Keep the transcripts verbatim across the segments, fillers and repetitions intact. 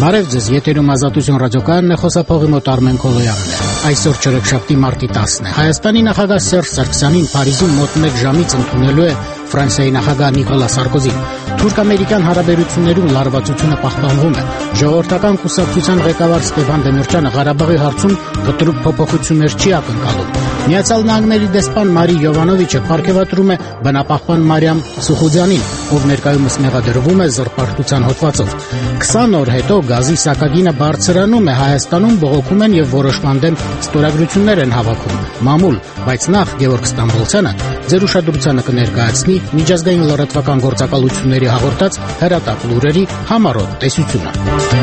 Բարև ձեզ, եթերում Ազատություն ռադիոկայանն է, խոսափողի մոտ Արմեն Քոլոյանն է։ Այսօր չորեքշաբթի մարտի տասն է։ Հայաստանի նախագահ Սերժ Սարգսյանին Փարիզում մոտ մեկ ժամից ընդունելու է Ֆրանսիայի նախագահ Նիկոլա Սարկոզին։ Թուրք-ամերիկյան հարաբերություններում լարվածությունը պահպանվում է։ Ժողովրդական կուսակցության ղեկավար Ստեփան Դեմիրճյանը Ղարաբաղի հարցում կտրուկ փոփոխություններ չի ակնկալում։ Միացյալ Նահանգների դեսպան Մարի Յովանովիչը պարգևատրում է բնապահպան Մարիամ Սուխուդյանին, ով ներկայումս մեղադրվում է զրպարտության հոդվածով։ քսան օր հետո գազի սակագինը բարձրանում է Հայաստանում, բողոքում են եւ որոշման դեմ ստորագրություններ են հավաքում։ Մամուլ, բայց նախ Գևորգ Ստամբոլցյանը ձեր ուշադրությանը կներկայացնի միջազգային լրատվական գործակալությունների հաղորդած հրատապ լուրերի համառոտ տեսությունը։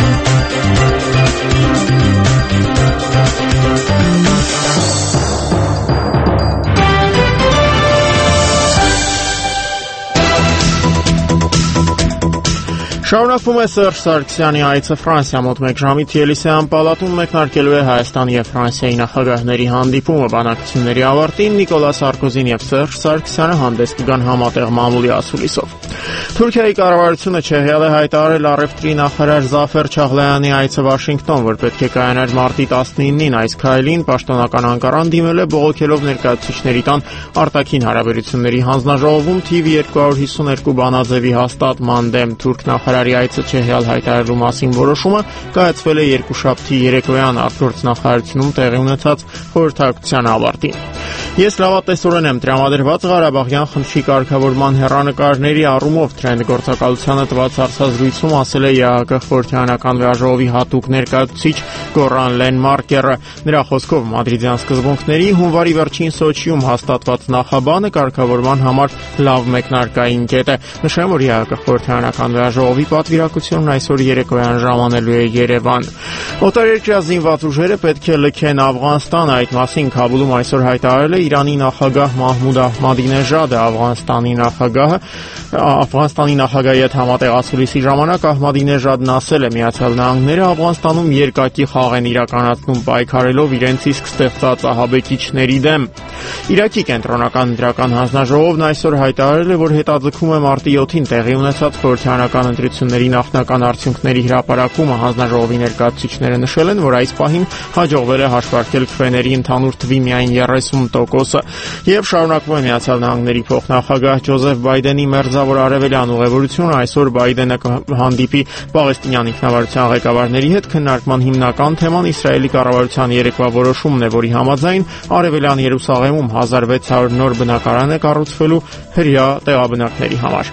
Շարունակվում է Սերժ Սարգսյանի այցը Ֆրանսիա, մոտ մեկ ժամից Ելիսեյան պալատում մեկնարկելու է Հայաստանի եւ Ֆրանսիայի նախագահների հանդիպումը։ Բանակցությունների ավարտին Նիկոլա Սարկոզին եւ Սերժ Սարգսյանը հանդես կգան համատեղ մամուլի ասուլիսով։ Թուրքիայի կառավարությունը Չեխիալ է հայտարարել առևտրի նախարար Զաֆեր Չաղլայանի այցը Վաշինգտոն, որ պետք է կայանար մարտի տասնինին։ Այս քայլին պաշտոնական Անկարան դիմել է բողոքելով ներկայացուցիչների տան արտաքին հարաբերությունների հանձնաժողովում թիվ երկու հարյուր հիսուներկու բանաձևի հաստատման դեմ։ Թուրք նախարարի այցը Չեխիալ հայտարարելու մասին որոշումը կայացվել է երկուշաբթի երեկոյան արտգործնախարարությունում տեղի ունեցած խորհրդակցության ավարտին։ Ես լավատեսորեն եմ տրամադրված Ղարաբաղյան խնդրի կարգավորման հեռանկարների առումով Թրենդ գործակալությանը տված հարցազրույցում ասել է ԵԱՀԿ խորհրդարանական վեաժողովի հատուկ ներկայացուցիչ Գորան Լենմարկերը։ Նրա խոսքով մադրիդյան սկզբունքների հունվարի վերջին Սոչիում հաստատված նախաբանը կարգավորման համար լավ մեկնարկային կետ է։ Նշեմ, որ ԵԱՀԿ խորհրդարանական վեաժողովի պատվիրակությունն այսօր երեկոյան ժամանելու է Երևան։ Օտարերկրյա զինված ուժերը պետք է լքեն Աֆղանստան, այդ մասին Քաբուլում այսօր հայտարարել է Իրանի նախագահ Մահմուդ Ահմադինեժադը։ Աֆղանստանի նախագահը Աֆղանստանի նախագահի հետ համատեղ ասուլիսի ժամանակ Ահմադինեժադն ասել է, Միացյալ Նահանգները Աֆղանստանում երկակի խաղ են իրականացնում, պայքարելով իրենց իսկ ստեղծած ահաբեկիչների դեմ։ Իրաքի կենտրոնական դրական հանձնաժողովն այսօր հայտարարել է, որ հետաձգում է մարտի յոթին տեղի ունեցած խորհրդարանական ընտրությունների նախնական արդյունքների հրապարակումը։ Հանձնաժողովի ներկայացուցիչները նշել են, որ այս պահին հաջողվել է հաշվարկել քվեների ընդհանուր թվի միայն երեսուն տոկոսը։ Եվ շարունակվում է Միացյալ Նահանգների փոխնախագահ Ջոզեֆ Բայդենի մերձավոր արևելյան ուղևորությունը։ Այսօր Բայդենը կհանդիպի Պաղեստինյան ինքնավարության ղեկավարների հետ։ Քննարկման հիմնական թեման Իսրայելի կառավարության երեկվա որոշումն է, որի համաձայն Արևելյան Երուսաղեմում հազար վեց հարյուր նոր բնակարան է կառուցվելու հրեա տեղաբնակների համար։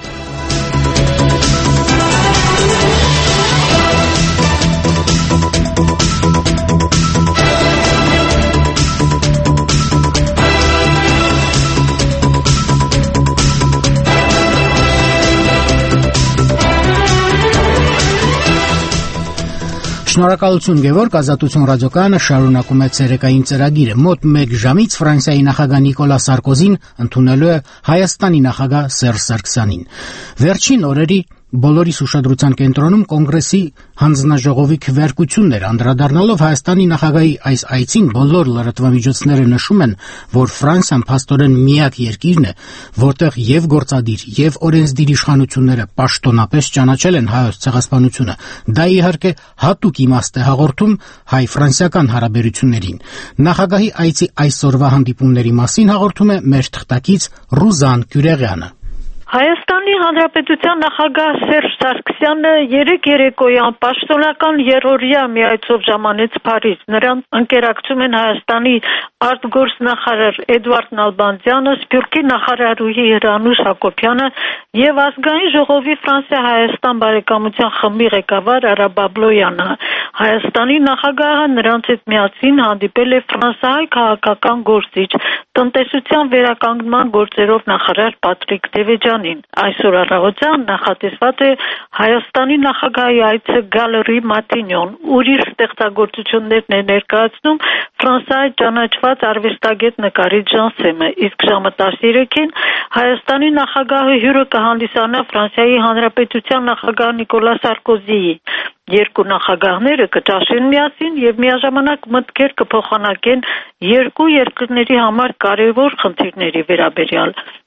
Շնորհակալություն Գևորգ, Ազատություն ռադիոկայանը շարունակում է ցերեկային ծրագիրը։ Մոտ մեկ ժամից Ֆրանսիայի նախագահ Նիկոլա Սարկոզին ընդունելու է Հայաստանի նախագահ Սերժ Սարգսյանին։ Վերջին օրերի բոլորիս ուշադրության կենտրոնում կոնգրեսի հանձնաժողովի քվեարկությունն էր, անդրադառնալով Հայաստանի նախագահի այս այցին բոլոր լրատվամիջոցները նշում են, որ Ֆրանսիան փաստորեն միակ երկիրն է, որտեղ եւ գործադիր եւ օրենսդիր իշխանությունները պաշտոնապես ճանաչել են հայոց ցեղասպանությունը։ Դա իհարկե հատուկ իմաստ է հաղորդում հայ-ֆրանսիական հարաբերություններին։ Նախագահի այցի այսօրվա հանդիպումների մասին հաղորդում է մեր թղթակից Ռուզան Կյուրեղյանը։ Հայաստանի Հանրապետության նախագահ Սերժ Սարգսյանը երեկ երեկոյան պաշտոնական երրորդյա մի այցով ժամանեց Փարիզ։ Նրան ընկերակցում են Հայաստանի արտգործնախարար Էդվարդ Նալբանդյանը, Սփյուռքի նախարարուհի Հրանուշ Հակոբյանը եւ ազգային ժողովի Ֆրանսիա-Հայաստան բարեկամության խմբի ղեկավար Արա Բաբլոյանը։ Հայաստանի նախագահը նրանց հետ միասին հանդիպել է ֆրանսիահայ քաղաքական գործիչ, տնտեսության վերականգնման գործերով նախարար Պատրիկ Դևեջանին։ Այսօր առավոտյան նախատեսված է Հայաստանի նախագահի այցը Գալերի Մատինյոն, ուր իր ստեղծագործություններն է ներկայացնում Ֆրանսիայի ճանաչված արվեստագետ նկարիչ Ժանսեմը, իսկ ժամը տասներեքին Հայաստանի նախագահը հյուրը կհանդիսանա Ֆրանսիայի Հանրապետության նախագահ Նիկոլա Սարկոզիի։ Երկու նախագահները կճաշեն միասին եւ միաժամանակ մտքեր կփոխանակեն երկու երկրների համար կարևոր խնդիրների վերաբերյալ։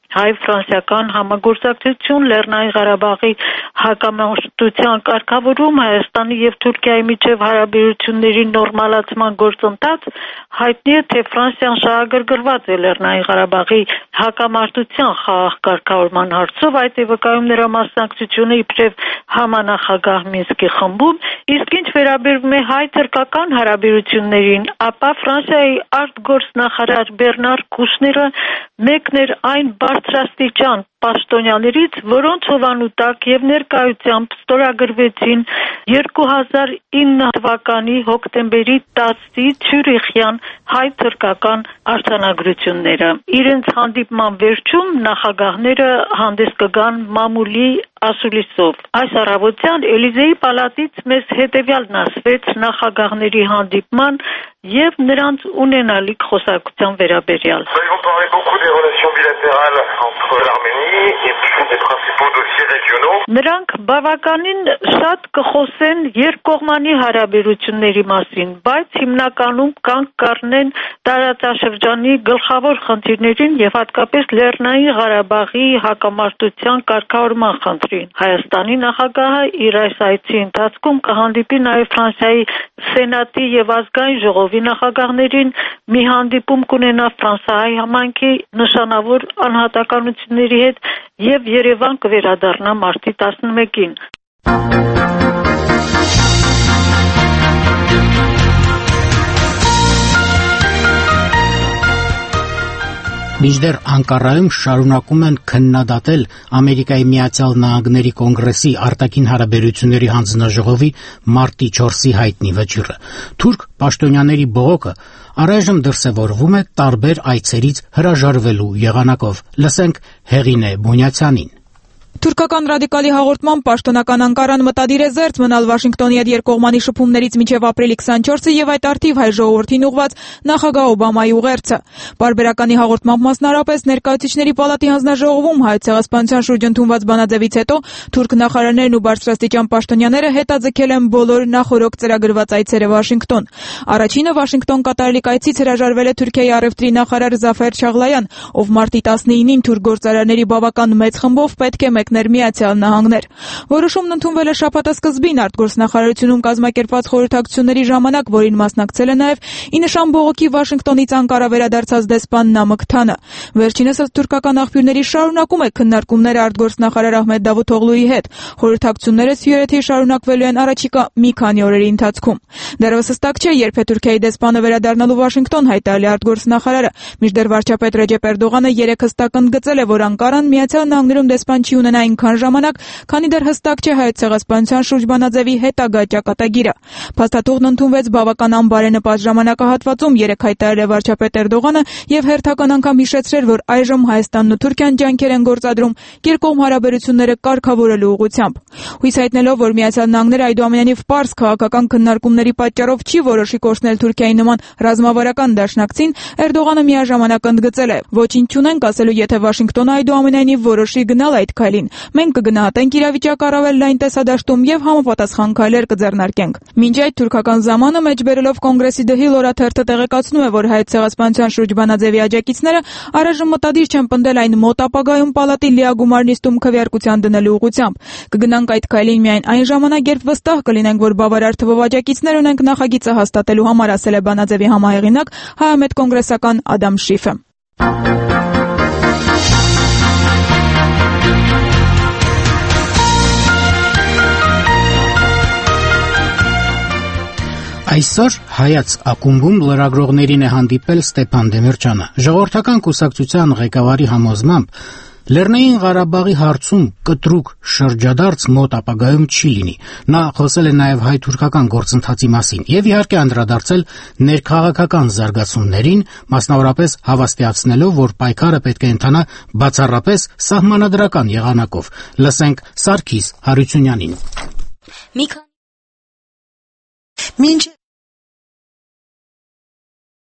հայ-ֆրանսիական համագործակցություն Լեռնային Ղարաբաղի հակամարտության կարգավորում, Հայաստանի եւ Թուրքիայի միջև հարաբերությունների նորմալացման գործընթաց, հայտնի է, թե Ֆրանսիան շահագրգռված է Լեռնային Ղարաբաղի հակամարտության խաղաղ կարգավորման հարցով, այդ է վկայում նրա մասնակցությունը իբրև համանախագահ Մինսկի խմբում, իսկ ինչ վերաբերում է հայ-թուրքական հարաբերություններին, ապա Ֆրանսիայի արտգործնախարար Բեռնար Կուշները մեկն էր այն բարձրաստիճան պաշտոնյաներից, որոնց հովանու տակ եւ ներկայությամբ ստորագրվեցին երկու հազար ինը թվականի հոկտեմբերի տասի Ցյուրիխյան հայ-թուրքական արձանագրությունները։ Իրենց հանդիպման վերջում նախագահները հանդես կգան մամուլի ասուլիսով։ Այս առավոտյան Էլիզեի պալատից մեզ հետևյալն ասվեց նախագահների հանդիպման եւ նրանց ունենալիք խոսակցության վերաբերյալ։ Նրանք բավականին շատ կխոսեն երկկողմանի հարաբերությունների մասին, բայց հիմնականում կանգ կառնեն տարածաշրջանի գլխավոր խնդիրներին եւ հատկապես Լեռնային Ղարաբաղի հակամարտության կարգավորման խնդրին։ Հայաստանի նախագահը իր այս այցի ընթացքում կհանդիպի նաեւ Ֆրանսիայի Սենատի եւ ազգային ժողովի նախագահներին, մի հանդիպում կունենա Ֆրանսիայի համայնքի նշանավոր անհատականությունների հետ եւ Երևան կվերադառնա մարտի տասնմեկին։ Մինչդեռ Անկարայում շարունակում են քննադատել Ամերիկայի Միացյալ Նահանգների Կոնգրեսի արտաքին հարաբերությունների հանձնաժողովի մարտի չորսի հայտնի վճիռը։ Թուրք պաշտոնյաների բողոքը առայժմ դրսևորվում է տարբեր այցերից հրաժարվելու եղանակով։ Լսենք Հեղինե Բոնյացյանին։ Թուրքական ռադիկալի հաղորդման պաշտոնական Անկարան մտադիր է զերծ մնալ Վաշինգտոնի հետ երկկողմանի շփումներից մինչև ապրիլի քսանչորսը եւ այդ արդիվ հայ ժողովրդին ուղված նախագահ Օբամայի ուղերձը։ Բարբերականի հաղորդմամբ մասնարարպես ներկայացուցիչների պալատի հանձնաժողովում հայ ցեղասպանության շուրջ ընդունված բանաձևից հետո թուրք նախարարներն ու բարձրաստիճան պաշտոնյաները հետաձգել են բոլոր նախորոք ծրագրված այցերը Վաշինգտոն։ Առաջինը Վաշինգտոն կատարելիք այցից հրաժարվել է Թուրքիայի առևտրի նախարար Զաֆեր Չաղլայան, ով մարտի տասնինին թուրք գործարարների բավական մեծ խմբով պետք է մեկներ Միացյալ Նահանգներ։ Որոշումն ընդունվել է շաբաթասկզբին արտգործնախարարությունում կազմակերպված խորհրդակցությունների ժամանակ, որին մասնակցել է նաև ի նշան բողոքի Վաշինգտոնից Անկարա վերադարձած դեսպան Նամık Թանը։ Վերջինս ըստ թուրքական աղբյուրների շարունակում է քննարկումները արտգործնախարար Ահմեդ Դավութօղլուի հետ։ Խորհրդակցությունները սյուրեթի շարունակվելու են առաջիկա մի քանի օրերի ընթացքում։ Դեռևս հստակ չէ, երբ է Թուրքիայի դեսպանը վերադառնալու Վաշինգտոն, հայտարարել է արտգործնախարարը։ Մինչդեռ վարչապետ Ռեջեփ Էրդողանը երեկ հստակ ընդգծել է, որ Անկարան Միացյալ Նահանգներում դեսպան չի ունենա այնքան ժամանակ, քանի դեռ հստակ չէ հայոց ցեղասպանության շուրջ բանաձևի հետագա ճակատագիրը։ Փաստաթուղթն ընդունվեց բավական անբարենպաստ ժամանակահատվածում, երեկ հայտարարել է վարչապետ Էրդողանը եւ հերթական անգամ հիշեցրել, որ այժմ Հայաստանն ու Թուրքիան ջանքեր են գործադրում երկկողմ հարաբերությունները կարգավորելու ուղղությամբ։ Հույս հայտնելով, որ Միացյալ Նահանգները այդուամենայնիվ պարզ քաղաքական քննարկումների պատճառով չի որոշի կորցնել Թուրքիայի նման ռազմավարական դաշնակցին, Էրդողանը միաժամանակ ընդգծել է. «Ոչինչ չունենք ասելու, եթե Վաշինգտոնը այդուամենայնիվ որոշի գնալ այդ քայլին։ Մենք կգնահատենք իրավիճակը առավել լայն տեսադաշտում եւ համապատասխան քայլեր կձեռնարկենք»։ Մինչ այդ թուրքական զամանը մեջբերելով Կոնգրեսի The Hill օրաթերթը տեղեկացնում է, որ հայոց ցեղասպանության շուրջ բանաձևի աջակիցները առայժմ մտադիր չեն պնդել այն մոտ ապագայում պալատի լիագումար նիստում քվեարկության դնելու ուղղությամբ։ Կգնանք այդ քայլին միայն այն ժամանակ, երբ վստահ կլինենք, որ բավարար թվով աջակիցներ ունենք նախագիծը հաստատելու համար, ասել է բանաձևի համահեղինակ հայամետ կոնգրեսական Ադամ Շիֆը։ Այսօր Հայաց ակումբում լրագրողներին է հանդիպել Ստեփան Դեմիրճյանը։ Ժողովրդական կուսակցության ղեկավարի համոզմամբ Լեռնային Ղարաբաղի հարցում կտրուկ շրջադարձ մոտ ապագայում չի լինի։ Նա խոսել է նաև հայ-թուրքական գործընթացի մասին եւ իհարկե անդրադարձել ներքաղաքական զարգացումներին, մասնավորապես հավաստիացնելով, որ պայքարը պետք է ընթանա բացառապես սահմանադրական եղանակով։ Լսենք Սարգիս Հարությունյանին։ Մինչ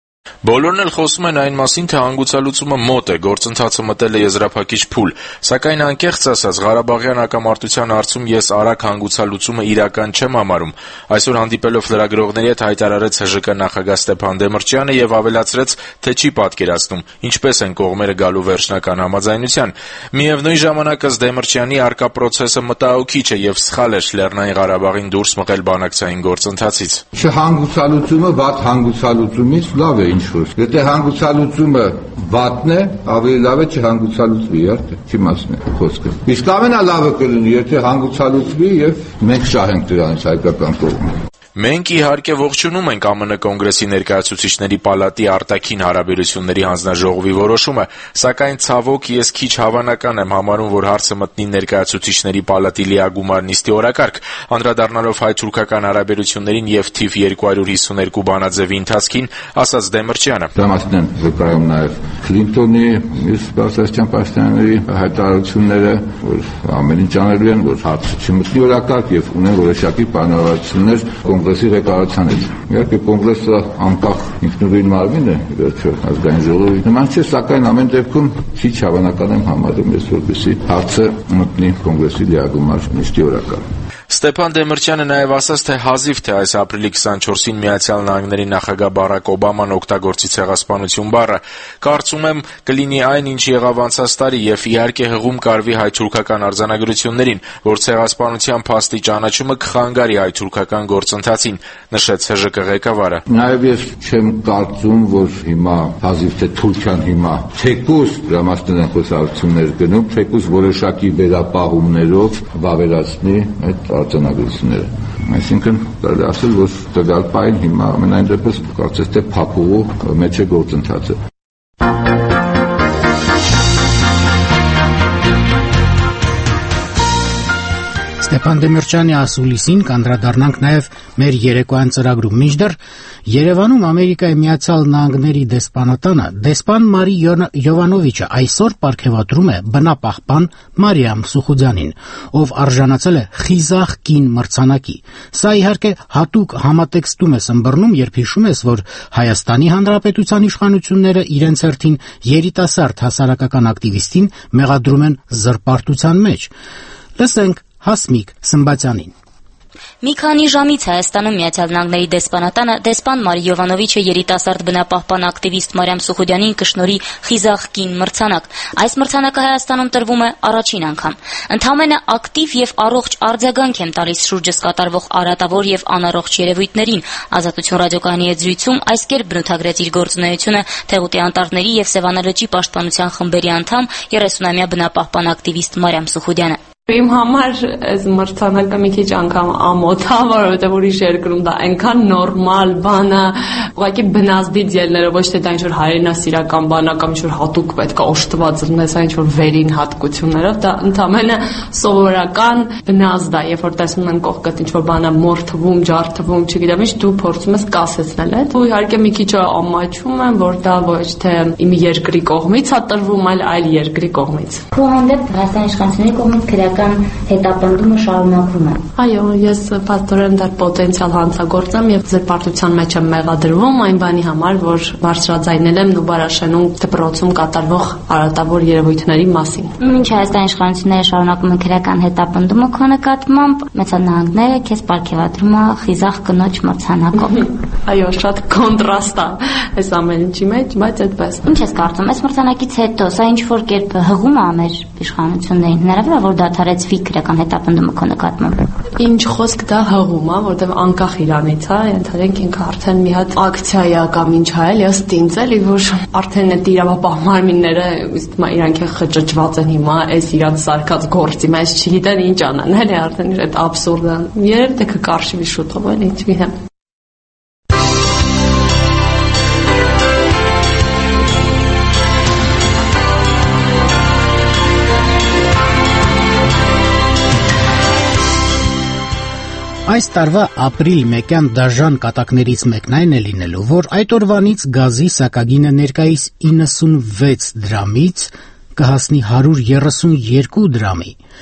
Բոլորն էլ խոսում են այն մասին, թե հանգուցալուծումը մոտ է, գործընթացը մտել է եզրափակիչ փուլ, սակայն անկեղծ ասած Ղարաբաղյան հակամարտության հարցում ես արագ հանգուցալուծումը իրական չեմ համարում։ Այսօր հանդիպելով լրագրողների հետ հայտարարեց Հ Ժ Կ նախագահ Ստեփան Դեմիրճյանը եւ ավելացրեց, թե չի պատկերացնում ինչպես են կողմերը գալու վերջնական համաձայնության։ Միևնույն ժամանակ ըստ Դեմիրճյանի արկա պրոցեսը մտահոգիչ է եւ սխալ էր Լեռնային Ղարաբաղին դուրս մղել բանակցային գործընթացից։ Չհանգուցալուծումը վատ հանգուցալուծումից լավ է ինչ որ։ Եթե հանգուցալուծումը վատն է, ավելի լավ է չհանգուցալուծվի, արդյոք չի մասն է խոսքը։ Իսկ ամենալավը կլինի, եթե հանգուցալուծվի եւ մենք շահենք դրանից հայկական կողմը։ Մենք իհարկե ողջունում ենք Ա M N կոնգրեսի ներկայացուցիչների պալատի արտաքին հարաբերությունների հանձնաժողովի որոշումը, սակայն ցավոք ես քիչ հավանական եմ համարում, որ հարցը մտնի ներկայացուցիչների պալատի լիագումար նիստի օրակարգ, անդրադառնալով հայ-թուրքական հարաբերություններին եւ թիվ երկու հարյուր հիսուներկու բանաձևի ընթացքին, ասաց Դեմիրճյանը։ Դրամասնեն վկայում նաեւ Քլինտոնի, մյուս բարձրաստիճան պաշտոնյաների հայտարարությունները, որ ամեն ինչ անելու են, որ հարցը չմտնի օրակարգ եւ ունեն որոշակի պայմանավորվածություններ Կոնգրեսի ղեկավարությանից։ Իհարկե կոնգրեսը անկախ ինքնուրույն մարմին է, վերջո ազգային ժողովի նման չէ, սակայն ամեն դեպքում քիչ հավանական եմ համարում ես, որպեսզի հարցը մտնի կոնգրեսի լիագումար նիստի օրակարգ։ Ստեփան Դեմիրճյանը նաև ասաց, թե հազիվ թե այս ապրիլի քսանչորսին Միացյալ Նահանգների նախագահ Բարակ Օբաման օգտագործի ցեղասպանություն բառը։ Կարծում եմ կլինի այն, ինչ եղավ անցած տարի, եւ իհարկե հղում կարվի հայ-թուրքական արձանագրություններին, որ ցեղասպանության փաստի ճանաչումը կխանգարի հայ-թուրքական գործընթացին, նշեց Հ Ժ Կ ղեկավարը։ Նաև ես չեմ կարծում, որ հիմա հազիվ թե Թուրքիան հիմա թեկուզ դրամաշնորհ խոսակցություններ գնում, թեկուզ որոշակի վերապահումներով վավերացնի այդ արձանագրությունները։ Այսինքն կարելի ասել, որ տվյալ պահին հիմա ամենայն դեպս կարծես թե փակուղու մեջ է գործընթացը։ Ստեփան Դեմիրճյանի ասուլիսին կանդրադառնանք նաև մեր երեկոյան ծրագրում։ Մինչդեռ Երևանում Ամերիկայի Միացյալ Նահանգների դեսպանատանը դեսպան Մարի Յովանովիչը այսօր պարգևատրում է բնապահպան Մարիամ Սուխուդյանին, ով արժանացել է խիզախ կին մրցանակի։ Սա իհարկե հատուկ համատեքստում է սմբռնում, երբ հիշում ես, որ Հայաստանի Հանրապետության իշխանությունները իրենց հերթին երիտասարդ հասարակական ակտիվիստին մեղադրում են զրպարտության մեջ։ Լսենք Հասմիկ Սմբատյանին։ Մի քանի ժամից Հայաստանում Միացյալ Նահանգների դեսպանատանը դեսպան Մարի Յովանովիչը երիտասարդ բնապահպան ակտիվիստ Մարիամ Սուխուդյանին կշնորհի խիզախ կին մրցանակ։ Այս մրցանակը Հայաստանում տրվում է առաջին անգամ։ Ընդամենը ակտիվ եւ առողջ արձագանք եմ տալիս շուրջս կատարվող արատավոր եւ անառողջ երևույթներին։ Ազատություն ռադիոկայանի հետ զրույցում այս կերպ բնութագրեց իր գործունեությունը Թեղուտի անտառների եւ Սևանալճի պաշտպանության խմբերի անդամ երեսունամյա բնապահպան ակտիվիստ Մարիամ Սուխուդյանը։ Իմ համար այս մրցանակը մի քիչ անգամ ամոթ է, որովհետև ուրիշ երկրում դա այնքան նորմալ բան է, ուղղակի բնազդից ելները, ոչ թե դա ինչ-որ հայրենասիրական բան է կամ ինչ-որ հատուկ պետք է օժտված լինես, այն ինչ-որ վերին հատկություններով, դա ընդամենը սովորական բնազդ է, երբ որ տեսնում են կողքդ ինչ-որ բան է մորթվում, ջարդվում, չգիտեմ ինչ, դու փորձում ես կասեցնել այդ։ Ու իհարկե մի քիչ ամաչում եմ, որ դա ոչ թե իմ երկրի կողմից է տրվում, այլ այլ երկրի կողմից։ Քո հանդեպ Հայաստանի իշխանությունների կողմից հետապնդումը շարունակվում է։ Այո, ես փաստորեն դեռ պոտենցիալ հանցագործ եմ եւ զրպարտության մեջ եմ մեղադրվում այն բանի համար, որ բարձրաձայնել եմ Նուբարաշենում դպրոցում կատարվող արատավոր երևույթների մասին։ Մինչ Հայաստանի իշխանությունները շարունակում են քրեական հետապնդումը քո նկատմամբ, Միացյալ Նահանգները քեզ պարգևատրում է խիզախ կնոջ մրցանակով։ Այո, շատ կոնտրաստ է այս ամեն ինչի մեջ, բայց այդպես։ Ինչ ես կարծում, այս մրցանակից հետո սա ինչ որ կերպ հղում է մեր իշխանություններին, հնարավոր է որ դադարեցվի քրեական հետապնդումը քո նկատմամբ։ Ինչ խոսք դա հղում է, որտեղ անկախ իրանից է, ընդհանրենք ինքը արդեն մի հատ ակցիա է կամ ինչ է, էլի ըստ ինձ էլի, որ արդեն այդ իրավապահ մարմինները իսկ իրանք խճճված են հիմա, այս իրանց սարքած գործի մեջ չգիտեն ինչ անեն, էլի արդեն այդ աբսուրդը։ Երբ դե կկարշվի շուտով, էլի չգիտեմ։ Այս տարվա ապրիլ մեկյան դաժան կատակներից մեկն այն է լինելու, որ այդ օրվանից գազի սակագինը ներկայիս իննսունվեց դրամից կհասնի հարյուր երեսունյոթ դրամի։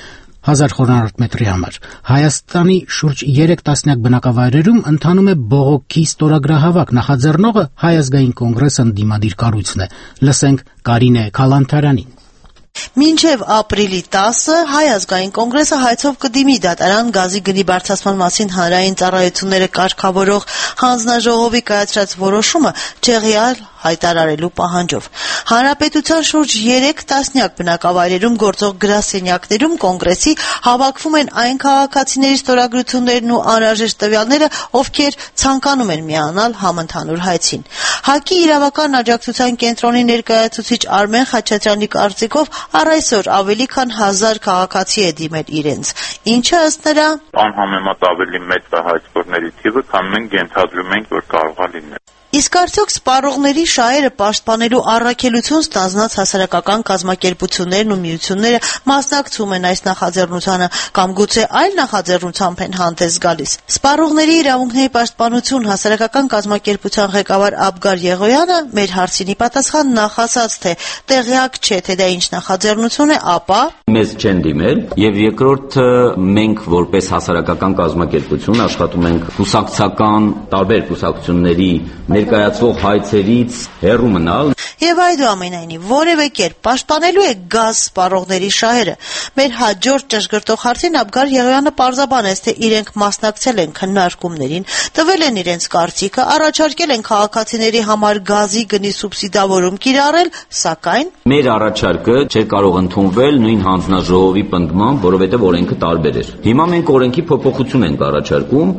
հազար խորանարդ համար։ Հայաստանի շուրջ երեք տասնյակ բնակավայրերում ընթանում է բողոքի ստորագրահավաք, նախաձեռնողը Հայ ազգային կոնգրեսը ընդդիմադիր կառույցն է։ Լսենք Կարինե Քալանթարանին։ Մինչև ապրիլի տասը Հայ ազգային կոնգրեսը հայցով կդիմի դատարան գազի գնի բարձրացման մասին հանրային ծառայությունները կարգավորող հանձնաժողովի կայացրած որոշումը չեղյալ հայտարարելու պահանջով։ Հանրապետության շուրջ երեք տասնյակ բնակավայրերում գործող գրասենյակներում կոնգրեսի հավաքվում են այն քաղաքացիների ստորագրություններն ու անհրաժեշտ տվյալները, ովքեր ցանկանում են միանալ համընդհանուր հայցին։ ՀԱԿ-ի իրավական աջակցության կենտրոնի ներկայացուցիչ Արմեն Խաչատրյանի կարծիքով առ այսօր ավելի քան հազար քաղաքացի է դիմել իրենց, ինչը ըստ նրա անհամեմատ ավելի մեծ է հայցքորների թիվը, քան մենք ենթադրում ենք, որ կարող է լինել։ Իսկ արդյոք սպառողների շահերը պաշտպանելու առաքելություն ստանձնած հասարակական կազմակերպություններն ու միությունները մասնակցում են այս նախաձեռնությանը կամ գուցե այլ նախաձեռնությամբ են հանդես գալիս։ Սպառողների իրավունքների պաշտպանություն հասարակական կազմակերպության ղեկավար Աբգար Եղոյանը մեր հարցինի պատասխան նախասած թե տեղյակ չէ, թե դա ինչ նախաձեռնություն է, ապա մեզ չեն դիմել, եւ երկրորդը մենք որպես հասարակական կազմակերպություն աշխատում ենք կուսակցական տարբեր կուսակցությունների ներկայացվող հայցերից հեռու մնալ։ Եվ այդուամենայնիվ որևէ կերպ պաշտպանելու է գազ սպառողների շահերը։ Մեր հաջորդ ճշգրտող հարցին Աբգար Եղոյանը պարզաբանեց, թե իրենք մասնակցել են քննարկումներին, տվել են իրենց կարծիքը, առաջարկել են քաղաքացիների համար գազի գնի սուբսիդավորում կիրառել, սակայն մեր առաջարկը չէր կարող ընդունվել նույն հանձնաժողովի պնդմամբ, որովհետև օրենքը տարբեր էր։ Հիմա մենք օրենքի փոփոխություն ենք առաջարկում։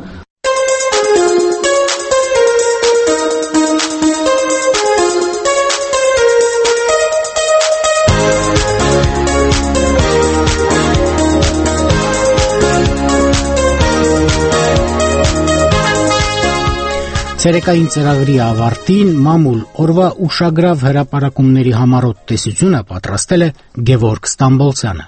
Ցերեկային ծրագրի ավարտին մամուլ օրվա ուշագրավ հրապարակումների համառոտ տեսությունը պատրաստել է Գևորգ Ստամբոլցյանը։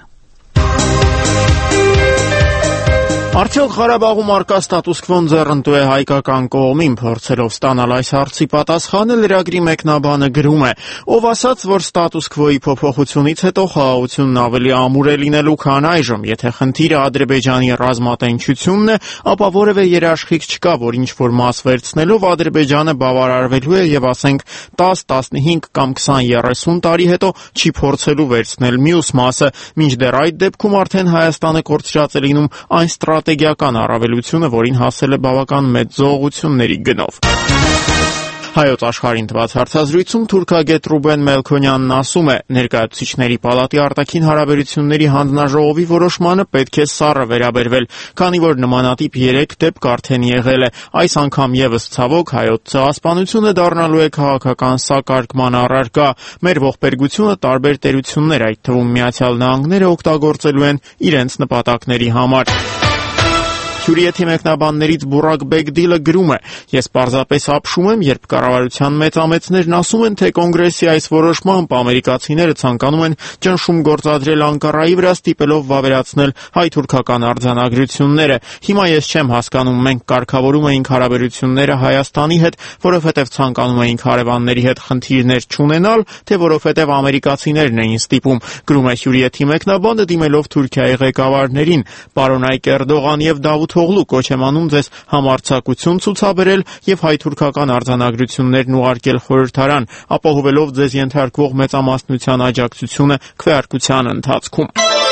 Արդյոք Ղարաբաղում առկա ստատուս քվոն ձեռնտու է հայկական կողմին, փորձելով ստանալ այս հարցի պատասխանը լրագրի մեկնաբանը գրում է. ով ասաց, որ ստատուս քվոյի փոփոխությունից հետո խաղաղությունն ավելի ամուր է լինելու, քան այժմ, եթե խնդիրը Ադրբեջանի ռազմատենչությունն է, ապա որևէ երաշխիք չկա, որ ինչ-որ մաս վերցնելով Ադրբեջանը բավարարվելու է եւ ասենք տաս, տասնհինգ կամ քսան երեսուն տարի հետո չի փորձելու վերցնել մյուս մասը, մինչդեռ այդ դեպքում արդեն Հայաստանը կորցրած է լինում այն ստրատեգիական առավելությունը, որին հասել է բավական մեծ զողությունների գնով։ Հայոց աշխարհին տված հարցազրույցում թուրքագետ Ռուբեն Մելքոնյանն ասում է, ներկայացուցիչների պալատի արտաքին հարաբերությունների հանձնաժողովի որոշմանը պետք է սառը վերաբերվել, քանի որ նմանատիպ երեք դեպք արդեն եղել է։ Այս անգամ եւս ցավոք հայոց ցեղասպանությունը դառնալու է քաղաքական սակարկման առարկա։ Մեր ողբերգությունը տարբեր տերություններ, այդ թվում Միացյալ Նահանգները, օգտագործելու են իրենց նպատակների համար։ Հյուրիեթի մեկնաբաններից Բուրակ Բեգդիլը գրում է. Ես պարզապես ապշում եմ, երբ կառավարության մեծամեծներն ասում են, թե կոնգրեսի այս որոշմամբ ամերիկացիները ցանկանում են ճնշում գործադրել Անկարայի վրա, ստիպելով վավերացնել հայ-թուրքական արձանագրությունները։ Հիմա ես չեմ հասկանում, մենք կարգավորում էինք հարաբերությունները Հայաստանի հետ, որովհետև ցանկանում էինք հարևանների հետ խնդիրներ չունենալ, թե որովհետև ամերիկացիներն էին ստիպում։ Գրում է Հյուրիեթի մեկնաբանը դիմելով Թուրքիայի ղեկավարներին. Պարոն Այք Էրդողան եւ Դավութ Օղլու, կոչ եմ անում ձեզ համարձակություն ցուցաբերել եւ հայ-թուրքական արձանագրություններն ուղարկել խորհրդարան, ապահովելով ձեզ ենթարկվող մեծամասնության աջակցությունը քվեարկության ընթացքում։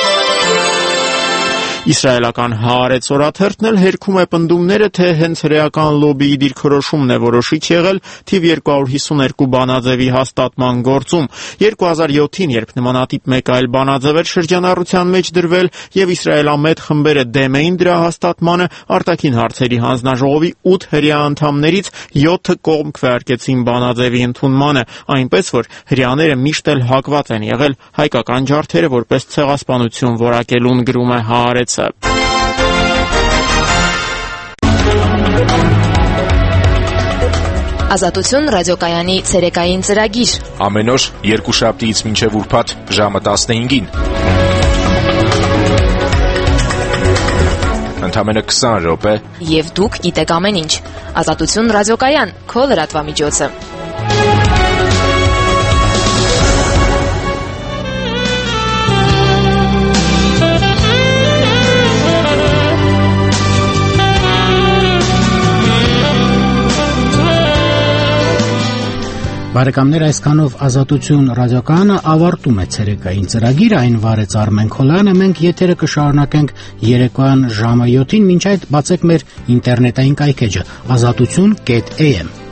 Իսրայելական Հaaretz օրաթերթն էլ հերքում է պնդումները, թե հենց հրեական լոբիի դիրքորոշումն է որոշիչ եղել թիվ երկու հարյուր հիսուներկու բանաձևի հաստատման գործում։ երկու հազար յոթին, երբ նմանատիպ մեկ այլ բանաձև էր շրջանառության մեջ դրվել եւ իսրայելամետ խմբերը դեմ էին դրա հաստատմանը, արտաքին հարցերի հանձնաժողովի ութ հրեա անդամներից յոթը կողմ քվեարկեցին բանաձևի ընդունմանը, այնպես որ հրեաները միշտ էլ հակված են եղել հայկական ջարդերը որպես ցեղասպանություն որակելուն, գրում է Haaretz. Ազատություն ռադիոկայանի ցերեկային ծրագիր։ Ամեն օր երկուշաբթիից մինչև ուրբաթ ժամը տասնհինգին։ Ընդամենը քսան րոպե։ Եվ դուք գիտեք ամեն ինչ։ Ազատություն ռադիոկայան, քո լրատվամիջոցը։ Բարեկամներ, այսքանով Ազատություն ռադիոկայանը ավարտում է ցերեկային ծրագիրը, այն վարեց Արմեն Քոլյանը, մենք եթերը կշարունակենք երեկոյան ժամը յոթին, մինչ այդ բացեք մեր ինտերնետային կայքեջը ազատություն կետ էյ էմ